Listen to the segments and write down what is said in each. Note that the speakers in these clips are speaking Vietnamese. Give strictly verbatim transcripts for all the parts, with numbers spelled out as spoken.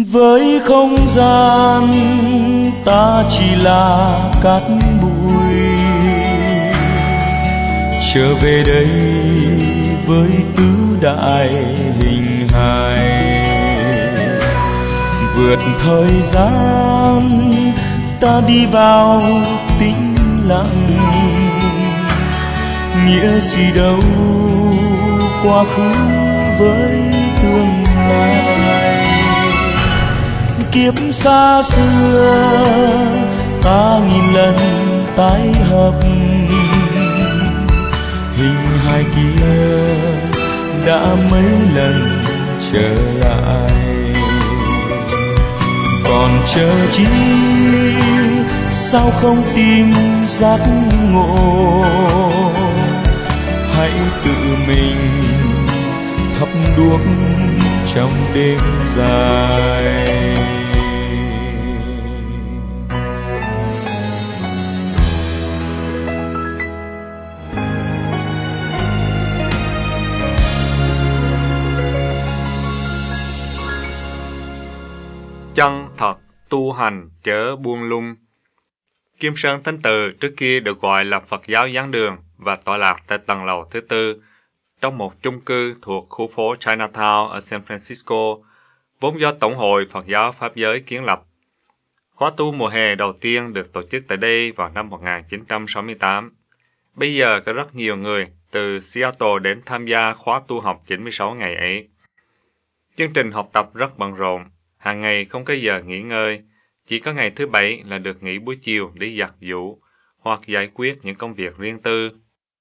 Với không gian ta chỉ là cát bụi, trở về đây với tứ đại hình hài. Vượt thời gian ta đi vào tĩnh lặng, nghĩa gì đâu quá khứ với tương lai. Kiếp xa xưa ta nghìn lần tái hợp, hình hài kia đã mấy lần trở lại. Còn chờ chi sao không tìm giác ngộ, hãy tự mình thắp đuốc trong đêm dài. Chân thật tu hành chớ buông lung. Kim Sơn Thánh Từ trước kia được gọi là Phật giáo Giảng Đường và tọa lạc tại tầng lầu thứ tư trong một chung cư thuộc khu phố Chinatown ở San Francisco, vốn do Tổng hội Phật giáo Pháp giới kiến lập. Khóa tu mùa hè đầu tiên được tổ chức tại đây vào năm một nghìn chín trăm sáu mươi tám. Bây giờ có rất nhiều người từ Seattle đến tham gia khóa tu học chín mươi sáu ngày ấy. Chương trình học tập rất bận rộn, hàng ngày không có giờ nghỉ ngơi, chỉ có ngày thứ bảy là được nghỉ buổi chiều để giặt giũ hoặc giải quyết những công việc riêng tư.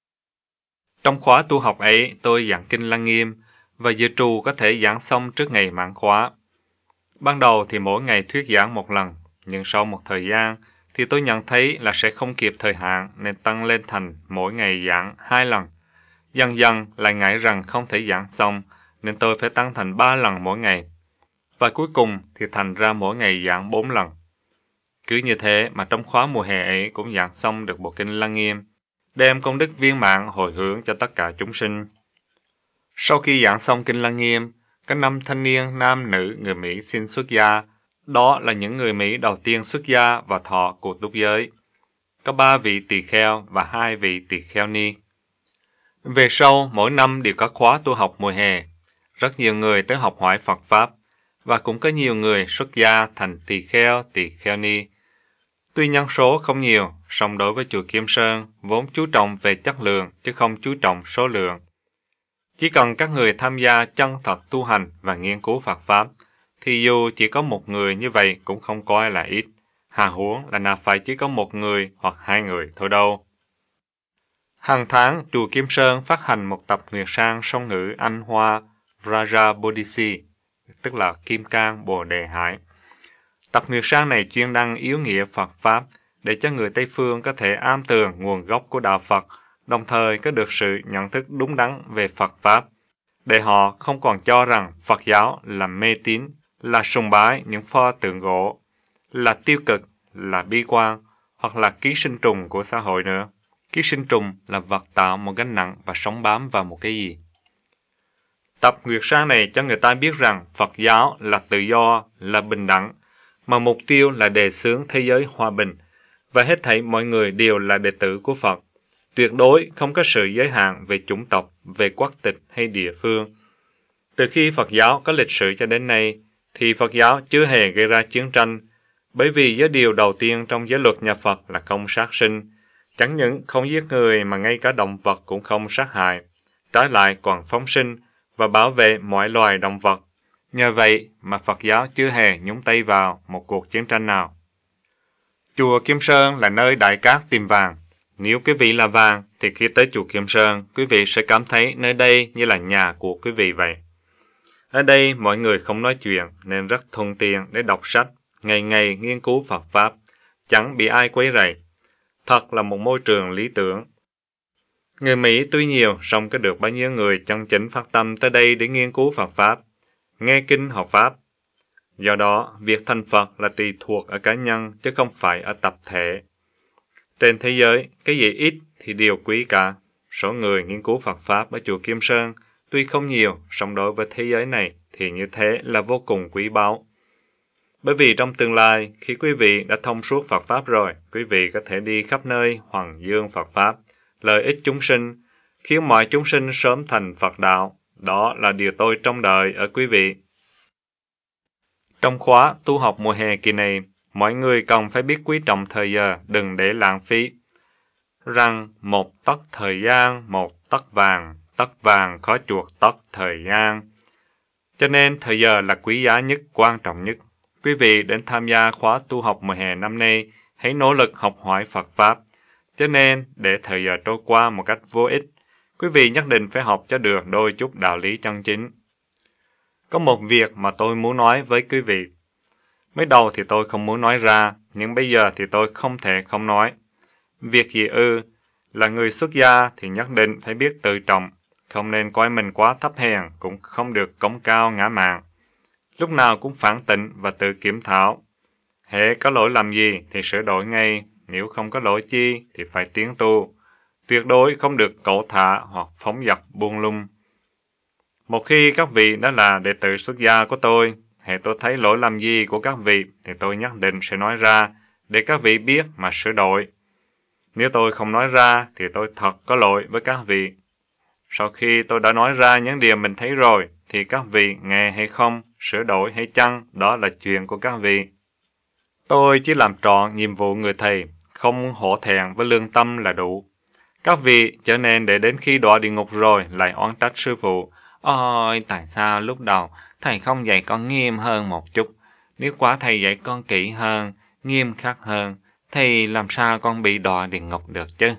Trong khóa tu học ấy, tôi giảng kinh Lăng Nghiêm và dự trù có thể giảng xong trước ngày mãn khóa. Ban đầu thì mỗi ngày thuyết giảng một lần, nhưng sau một thời gian thì tôi nhận thấy là sẽ không kịp thời hạn nên tăng lên thành mỗi ngày giảng hai lần. Dần dần lại ngại rằng không thể giảng xong nên tôi phải tăng thành ba lần mỗi ngày. Và cuối cùng thì thành ra mỗi ngày giảng bốn lần. Cứ như thế mà trong khóa mùa hè ấy cũng giảng xong được bộ kinh Lăng Nghiêm, đem công đức viên mãn hồi hướng cho tất cả chúng sinh. Sau khi giảng xong kinh Lăng Nghiêm, các năm thanh niên nam nữ người Mỹ xin xuất gia. Đó là những người Mỹ đầu tiên xuất gia và thọ của túc giới. Có ba vị tỳ kheo và hai vị tỳ kheo ni. Về sau, mỗi năm đều có khóa tu học mùa hè. Rất nhiều người tới học hỏi Phật Pháp, và cũng có nhiều người xuất gia thành tỳ kheo, tỳ kheo ni. Tuy nhân số không nhiều, song đối với chùa Kim Sơn vốn chú trọng về chất lượng chứ không chú trọng số lượng. Chỉ cần các người tham gia chân thật tu hành và nghiên cứu Phật Pháp, thì dù chỉ có một người như vậy cũng không coi là ít, hà huống là nào phải chỉ có một người hoặc hai người thôi đâu. Hàng tháng, chùa Kim Sơn phát hành một tập nguyệt sang song ngữ Anh Hoa Vraja Bodhisi, tức là Kim Cang Bồ Đề Hải. Tập nguyệt sang này chuyên đăng yếu nghĩa Phật Pháp để cho người Tây Phương có thể am tường nguồn gốc của Đạo Phật, đồng thời có được sự nhận thức đúng đắn về Phật Pháp, để họ không còn cho rằng Phật giáo là mê tín, là sùng bái những pho tượng gỗ, là tiêu cực, là bi quan, hoặc là ký sinh trùng của xã hội nữa. Ký sinh trùng là vật tạo một gánh nặng và sống bám vào một cái gì. Tập nguyệt sang này cho người ta biết rằng Phật giáo là tự do, là bình đẳng, mà mục tiêu là đề xướng thế giới hòa bình, và hết thảy mọi người đều là đệ tử của Phật. Tuyệt đối không có sự giới hạn về chủng tộc, về quốc tịch hay địa phương. Từ khi Phật giáo có lịch sử cho đến nay, thì Phật giáo chưa hề gây ra chiến tranh, bởi vì giới điều đầu tiên trong giới luật nhà Phật là không sát sinh. Chẳng những không giết người mà ngay cả động vật cũng không sát hại, trái lại còn phóng sinh và bảo vệ mọi loài động vật. Nhờ vậy mà Phật giáo chưa hề nhúng tay vào một cuộc chiến tranh nào. Chùa Kim Sơn là nơi đại cát tìm vàng. Nếu quý vị là vàng thì khi tới chùa Kim Sơn, quý vị sẽ cảm thấy nơi đây như là nhà của quý vị vậy. Ở đây mọi người không nói chuyện nên rất thuận tiện để đọc sách, ngày ngày nghiên cứu Phật Pháp, chẳng bị ai quấy rầy. Thật là một môi trường lý tưởng. Người Mỹ tuy nhiều, song có được bao nhiêu người chân chính phát tâm tới đây để nghiên cứu Phật Pháp, nghe kinh học Pháp. Do đó, việc thành Phật là tùy thuộc ở cá nhân chứ không phải ở tập thể. Trên thế giới, cái gì ít thì đều quý cả. Số người nghiên cứu Phật Pháp ở chùa Kim Sơn tuy không nhiều, song đối với thế giới này thì như thế là vô cùng quý báu. Bởi vì trong tương lai, khi quý vị đã thông suốt Phật Pháp rồi, quý vị có thể đi khắp nơi hoằng dương Phật Pháp, lợi ích chúng sinh, khiến mọi chúng sinh sớm thành Phật đạo. Đó là điều tôi trông đợi ở quý vị. Trong khóa tu học mùa hè kỳ này, mọi người cần phải biết quý trọng thời giờ, đừng để lãng phí. Rằng một tấc thời gian, một tấc vàng, tấc vàng khó chuộc tấc thời gian. Cho nên thời giờ là quý giá nhất, quan trọng nhất. Quý vị đến tham gia khóa tu học mùa hè năm nay, hãy nỗ lực học hỏi Phật Pháp. Cho nên, để thời giờ trôi qua một cách vô ích, quý vị nhất định phải học cho được đôi chút đạo lý chân chính. Có một việc mà tôi muốn nói với quý vị. Mới đầu thì tôi không muốn nói ra, nhưng bây giờ thì tôi không thể không nói. Việc gì ư? Là người xuất gia thì nhất định phải biết tự trọng, không nên coi mình quá thấp hèn, cũng không được cống cao ngã mạn. Lúc nào cũng phản tỉnh và tự kiểm thảo. Hễ có lỗi làm gì thì sửa đổi ngay, nếu không có lỗi chi thì phải tiến tu. Tuyệt đối không được cẩu thả hoặc phóng dật buông lung. Một khi các vị đã là đệ tử xuất gia của tôi, hễ tôi thấy lỗi làm gì của các vị thì tôi nhất định sẽ nói ra để các vị biết mà sửa đổi. Nếu tôi không nói ra thì tôi thật có lỗi với các vị. Sau khi tôi đã nói ra những điều mình thấy rồi thì các vị nghe hay không, sửa đổi hay chăng, đó là chuyện của các vị. Tôi chỉ làm trọn nhiệm vụ người thầy, không hổ thẹn với lương tâm là đủ. Các vị trở nên để đến khi đọa địa ngục rồi lại oán trách sư phụ. Ôi, tại sao lúc đầu thầy không dạy con nghiêm hơn một chút? Nếu quả thầy dạy con kỹ hơn, nghiêm khắc hơn, thì làm sao con bị đọa địa ngục được chứ?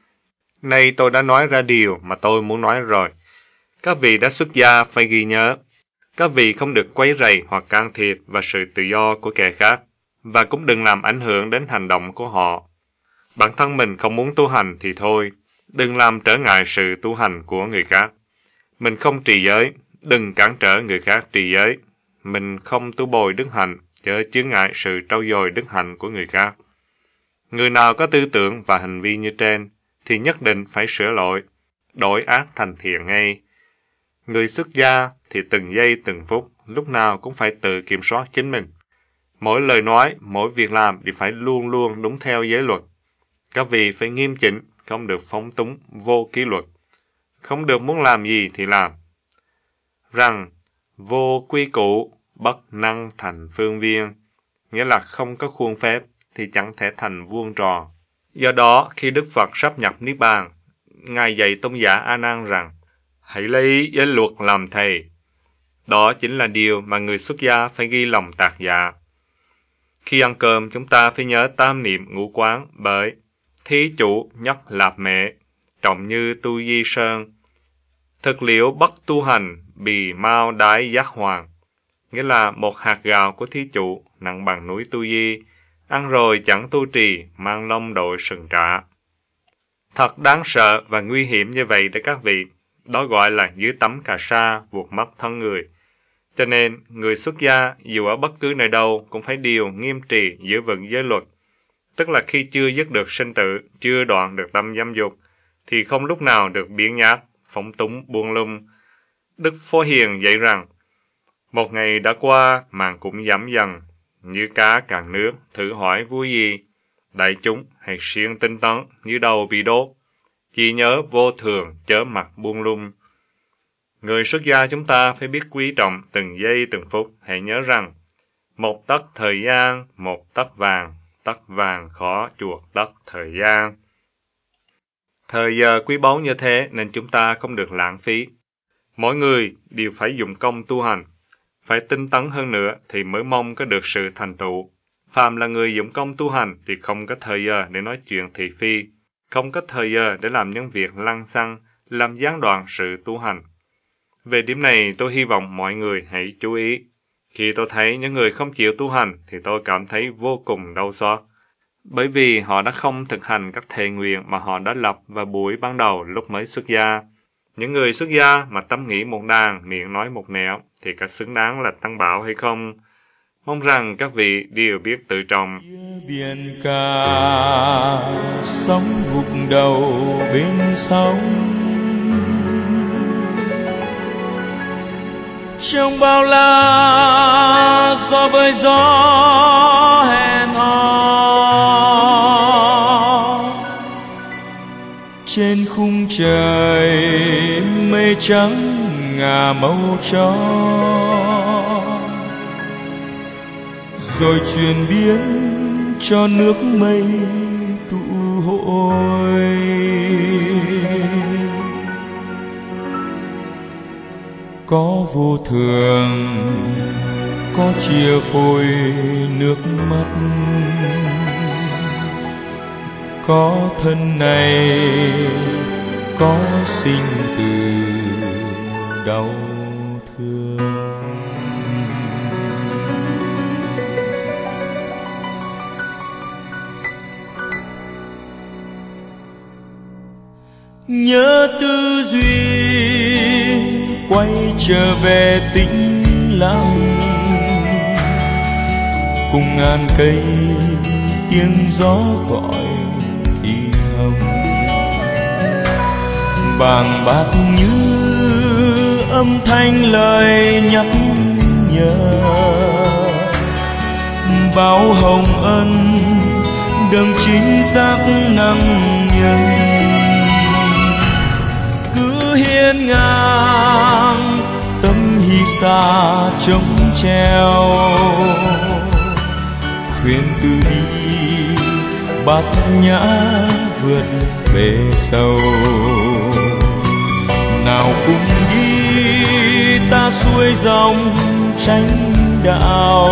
Nay tôi đã nói ra điều mà tôi muốn nói rồi. Các vị đã xuất gia phải ghi nhớ. Các vị không được quấy rầy hoặc can thiệp vào sự tự do của kẻ khác, và cũng đừng làm ảnh hưởng đến hành động của họ. Bản thân mình không muốn tu hành thì thôi, đừng làm trở ngại sự tu hành của người khác. Mình không trì giới, đừng cản trở người khác trì giới. Mình không tu bồi đức hạnh, chớ chướng ngại sự trau dồi đức hạnh của người khác. Người nào có tư tưởng và hành vi như trên, thì nhất định phải sửa lỗi, đổi ác thành thiện ngay. Người xuất gia thì từng giây từng phút, lúc nào cũng phải tự kiểm soát chính mình. Mỗi lời nói, mỗi việc làm thì phải luôn luôn đúng theo giới luật. Các vị phải nghiêm chỉnh, không được phóng túng, vô kỷ luật. Không được muốn làm gì thì làm. Rằng, vô quy củ, bất năng thành phương viên, nghĩa là không có khuôn phép thì chẳng thể thành vuông tròn. Do đó, khi Đức Phật sắp nhập Niết Bàn, Ngài dạy Tôn giả A Nan rằng, hãy lấy giới luật làm thầy. Đó chính là điều mà người xuất gia phải ghi lòng tạc dạ. Khi ăn cơm, chúng ta phải nhớ tam niệm ngũ quán bởi thí chủ nhất lạp mệ, trọng như tu di sơn. Thực liễu bất tu hành, bì mau đái giác hoàng. Nghĩa là một hạt gạo của thí chủ, nặng bằng núi tu di, ăn rồi chẳng tu trì, mang lông đội sừng trả. Thật đáng sợ và nguy hiểm như vậy để các vị. Đó gọi là dưới tấm cà sa vuột mất thân người. Cho nên, người xuất gia dù ở bất cứ nơi đâu cũng phải điều nghiêm trì giữ vững giới luật. Tức là khi chưa dứt được sinh tử, chưa đoạn được tâm dâm dục, thì không lúc nào được biếng nhác, phóng túng, buông lung. Đức Phổ Hiền dạy rằng, một ngày đã qua, màn cũng giảm dần, như cá cạn nước, thử hỏi vui gì. Đại chúng hãy siêng tinh tấn như đầu bị đốt, chỉ nhớ vô thường chớ mặc buông lung. Người xuất gia chúng ta phải biết quý trọng từng giây từng phút. Hãy nhớ rằng, một tấc thời gian, một tấc vàng, tấc vàng khó chuộc tấc thời gian. Thời giờ quý báu như thế nên chúng ta không được lãng phí. Mỗi người đều phải dụng công tu hành, phải tinh tấn hơn nữa thì mới mong có được sự thành tựu. Phàm là người dụng công tu hành thì không có thời giờ để nói chuyện thị phi, không có thời giờ để làm những việc lăng xăng, làm gián đoạn sự tu hành. Về điểm này tôi hy vọng mọi người hãy chú ý. Khi tôi thấy những người không chịu tu hành thì tôi cảm thấy vô cùng đau xót. Bởi vì họ đã không thực hành các thệ nguyện mà họ đã lập vào buổi ban đầu lúc mới xuất gia. Những người xuất gia mà tâm nghĩ một đàn, miệng nói một nẻo thì có xứng đáng là tăng bảo hay không? Mong rằng các vị đều biết tự trọng. Biển cả sóng gục đầu bên sóng, trong bao la gió mưa với gió hẹn hò trên khung trời mây trắng ngả màu cho, rồi chuyển biến cho nước mây tụ hội. Có vô thường, có chia phôi nước mắt, có thân này, có sinh từ đau thương. Nhớ tư duy quay trở về tĩnh lặng, cùng ngàn cây tiếng gió gọi thì thầm, bàng bạc như âm thanh lời nhắc nhở, báo hồng ân đấng chính xác năng nhân. Cứ hiên ngang tấm hy xa trống treo, thuyền từ bi bát nhã vượt bể sâu. Nào cùng đi ta xuôi dòng chánh đạo,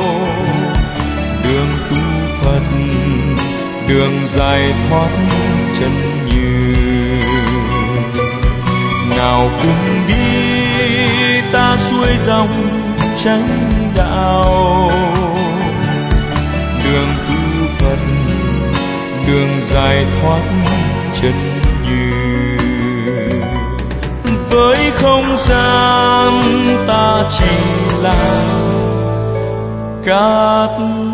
đường tu Phật, đường giải thoát chân như. Nào cùng đi ta xuôi dòng chánh đạo, đường tu Phật, đường giải thoát chân như. Với không gian ta chỉ là cát